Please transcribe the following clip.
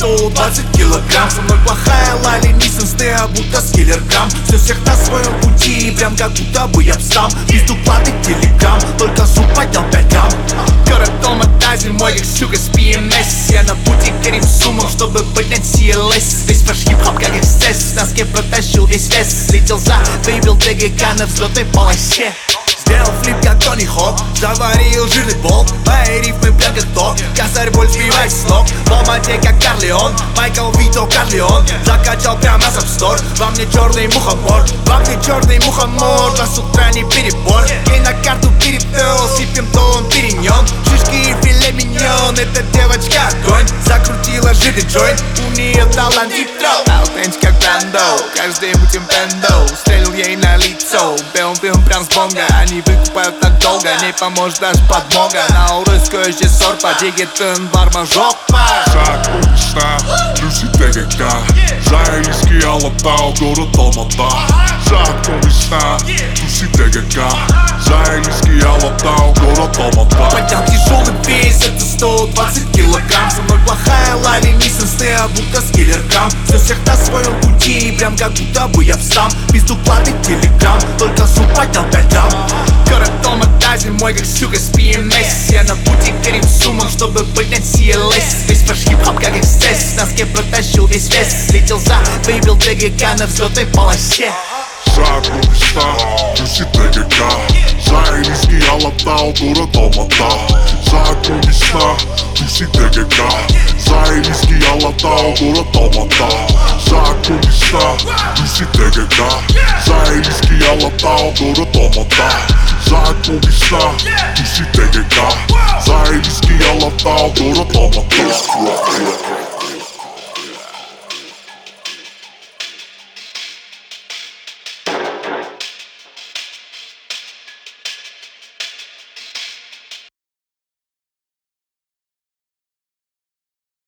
120 килограмм. Со мной плохая лали, несенсные, а будто скиллерграмм. Все всех на своем пути, прям как будто бы я б сам. Пизду платы телеграм, только зуб поднял 5 грамм. Город Алмата, зимой как сука с PMS. Я на пути к этим суммам, чтобы поднять CLS. Весь ваш хип-хоп как эксцесс, в носке протащил весь вес. Летел за, выбил ТГК на взлетной полосе. Сделал флип как Тони Хоук, заварил жирный болт. Мои рифмы прям как ток, косарь боль сбивает с ног. В Алмате как Карлеон, Майкл Вито Карлеон. Закачал прямо сабстор, во мне черный мухомор. Во мне черный мухомор, до с утра не перебор. Ей на карту перепел, сипем, то он перенен. Шишки и филе миньон, эта девочка огонь. Закрутила жирный джойнт, у нее талант дип-троп. Алтенч как Брандо, каждый мутим бендо. Стрелил ей на лицо, бем прям с бонга. Они выкупают так долго, не поможет даже подмога. На уральскую же сорпа, дигитын барма жопа. Шаг улица, плюсы ТГК. Заильский Алатау, город Алмата. Шаг улица, плюсы ТГК. Заильский Алатау, город Алмата. Поднял тяжелый вес, это 120 килограмм. Со мной плохая лали, несенсные, а будто скиллерграмм. Все всех на своем пути, прям как будто бы я б сам. Пизду платы телеграм, только зуб поднял 5 грамм. Город Алмата, зимой как сука с PMS. Я на пути к этим суммам, чтобы поднять CLS. Весь ваш хип-хоп как эксцесс, в носке протащил весь вес. Летел за, выбил ТГК на взлетной полосе. Шаг улица, плюсы ТГК. Заильский Алатау, город Алмата. Шаг улица, плюсы ТГК. Заильский Алатау, город Алмата. Шаг улица, плюсы ТГК. Заильский Алатау, город Алмата. Шаг улица, плюсы ТГК. Заильский Алатау, город Алмата.